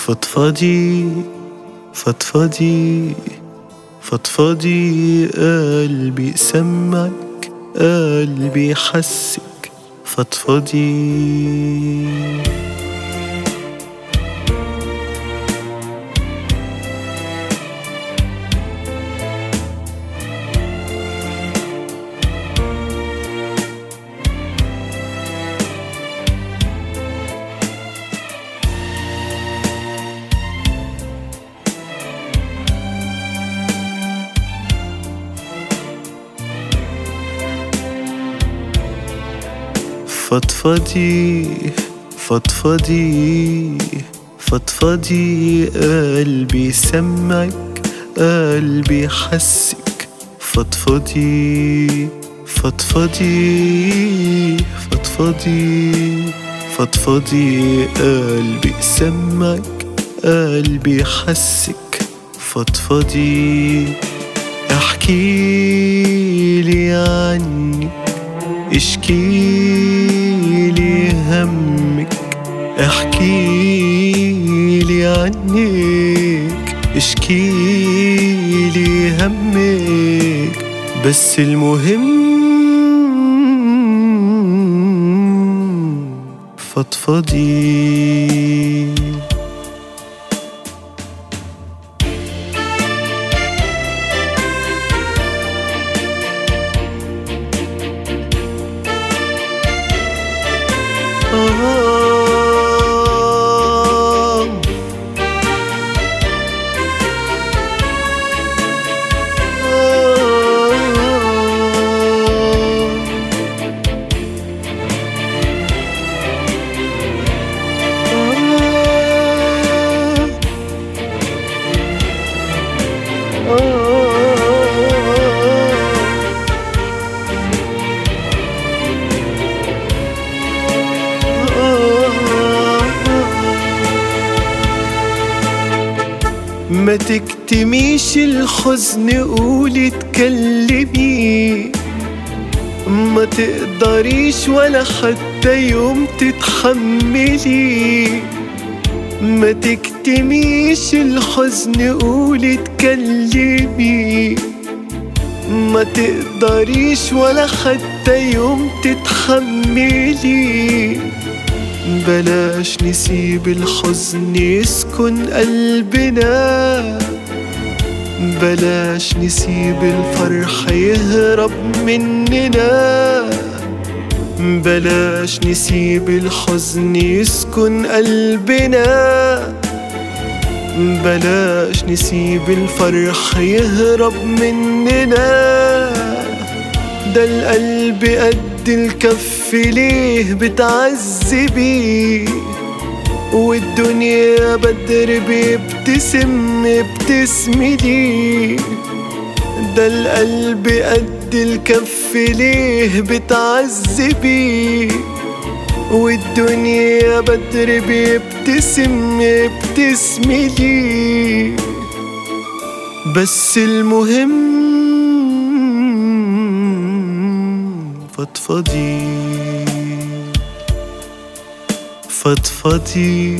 فضفضي فضفضي فضفضي، قلبي سمعك، قلبي حسك، فضفضي. فضفضي فضفضي فضفضي، قلبي سمعك، قلبي حسك، فضفضي فضفضي فضفضي فضفضي، قلبي سمعك، قلبي حسك، فضفضي. احكيلي عني، اشكيلي همك، احكيلي عنك، اشكيلي همك، بس المهم فضفضي. ما تكتميش الحزن، قولي اتكلمي، ما تقدريش ولا حتى يوم تتحملي. ما تكتميش الحزن، قولي اتكلمي، ما تقدريش ولا حتى يوم تتحملي. بلاش نسيب الحزن يسكن قلبنا، بلاش نسيب الفرح يهرب مننا، بلاش نسيب الحزن يسكن قلبنا، بلاش نسيب الفرح يهرب مننا. ده القلب قد الكف، ليه بتعذبي؟ والدنيا بدر بيبتسم، ابتسمي لي. ده القلب قد الكف، ليه بتعذبي؟ والدنيا بدر بيبتسم، ابتسمي لي، بس المهم فضفضي فضفضي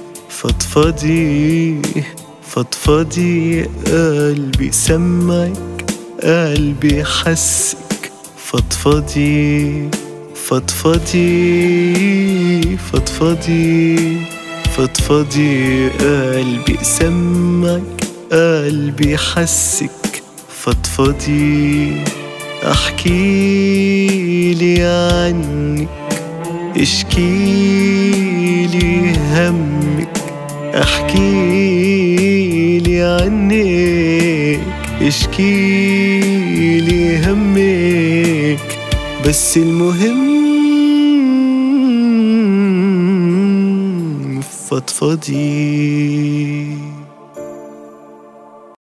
فضفضي فضفضي، قلبي سمعك، قلبي حسك، فضفضي فضفضي فضفضي فضفضي، قلبي سمعك، قلبي حسك، فضفضي. احكيلي عنك، اشكيلي همك، احكيلي عنك، اشكيلي همك، بس المهم فضفضي.